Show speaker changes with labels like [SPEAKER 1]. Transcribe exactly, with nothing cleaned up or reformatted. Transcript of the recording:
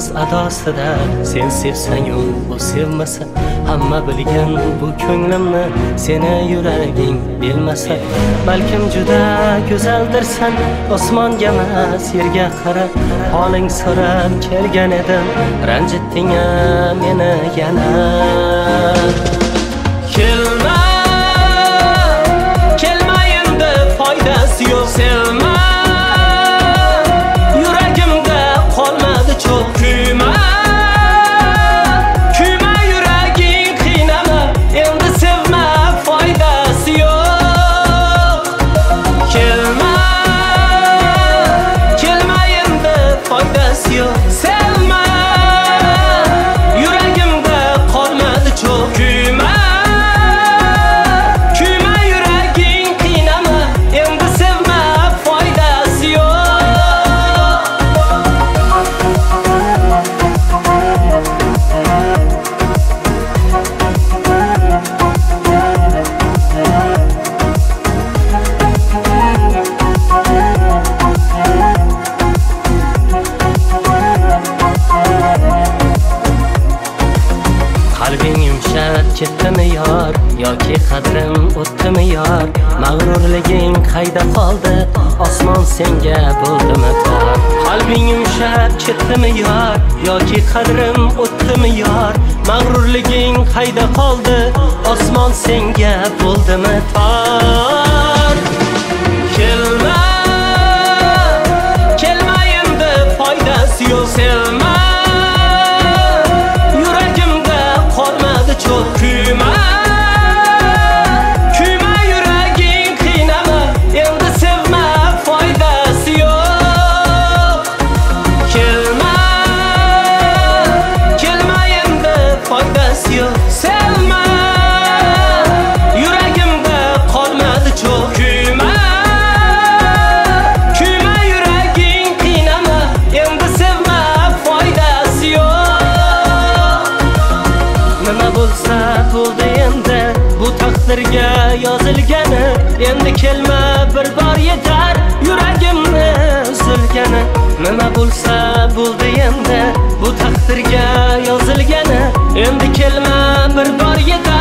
[SPEAKER 1] adosida sen sevsang-u u sevmasa, hamma bilgan bu ko'nglimni seni yuraging bilmasa, balkim juda go'zaldirsan, osmonga emas yerga qara, holing so'rab kelgan edim, ranjitding meni yana. Kelma, kelma endi foydasi yo'q, sevma, yuragimda qolmadi cho'q. Kuyma, kuyma yuraging qiynama, endi sevma, foydasi yo'q. Kelma, kelma endi foydasi yo'q, sevma, yuragimda qolmadi cho'q. Kuyma, kuyma yuraging qiynama, endi sevma, foydasi yo'q. Qalbing yumshab ketdimi yor, yoki qadrim o'tdimi yor? Mag'rurliging qayda qoldi, osmon senga bo'ldimi tor? Qalbing yumshab ketdimi yor, yoki qadrim o'tdimi yor? Mag'rurliging qayda qoldi, osmon senga bo'ldimi tor? Kelma, kelma endi foydasi yo'q, sevma, yuragimda qolmadi cho'q. Kuyma, kuyma yuraging qiynama, endi sevma, foydasi yo'q. Kelma, kelma endi foydasi yo'q, sevma, yuragimda qolmadi cho'q. Kuyma, kuyma yuraging qiynama, endi sevma, foydasi yo'q. Nima bo'lsa bo'ldi endi, bu taqdirga yozilgani, endi kelma bir bor yetar, yuragimni uzilgani. Nima bo'lsa bo'ldi endi, bu taqdirga yozilgani, endi kelma bir bor yetar.